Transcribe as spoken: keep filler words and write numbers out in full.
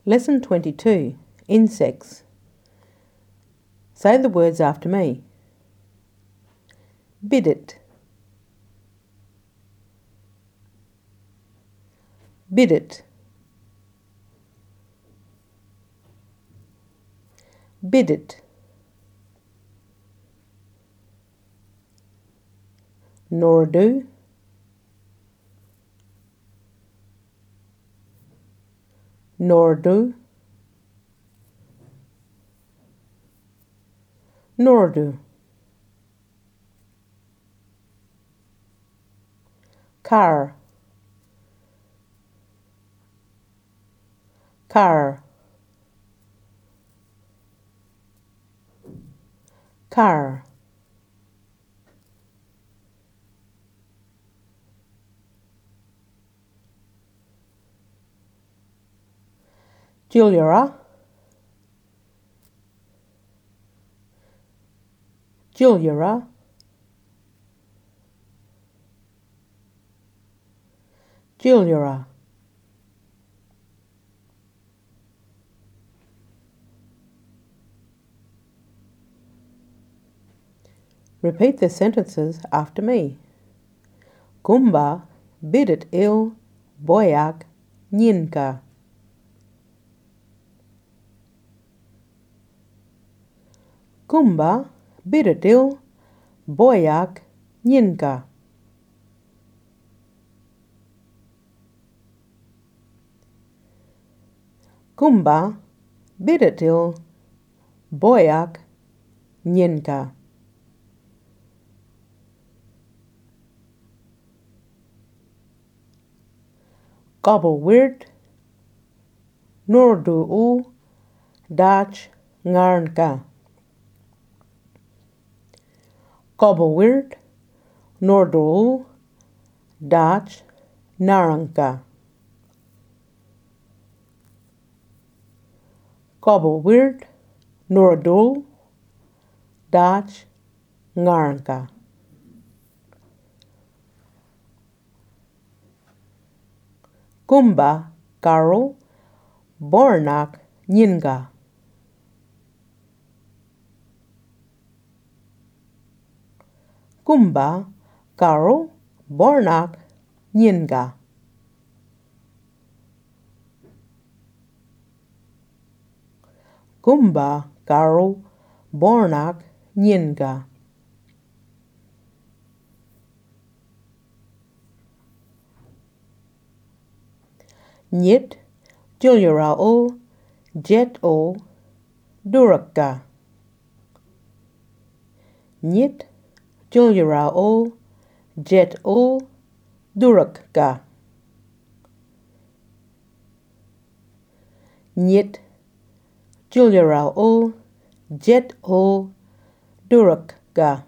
Lesson twenty-two. Insects. Say the words after me. Bidit. Bidit. Bidit. Noradu. Nordu. Nordu. Car. Car. Car. Julia. Julia. Julia. Repeat the sentences after me. Gumba bidit il boyak nyinka. Gumba bidit il boyak nyinka. Gumba bidit il boyak nyinka. Gobble weird Nordu u dach ngarnka. Gobble weird Nordu u dach naranka. Gobble weird Nordu dach ngarnka. Gumba Garo Bornak Nyinga. Gumba Garo Bornak Nyinga. Gumba Garo Bornak Nyinga. Nyit Julia o jet o duraka. Nyit Julia o jet o duraka. Nyit Julia o jet o duraka.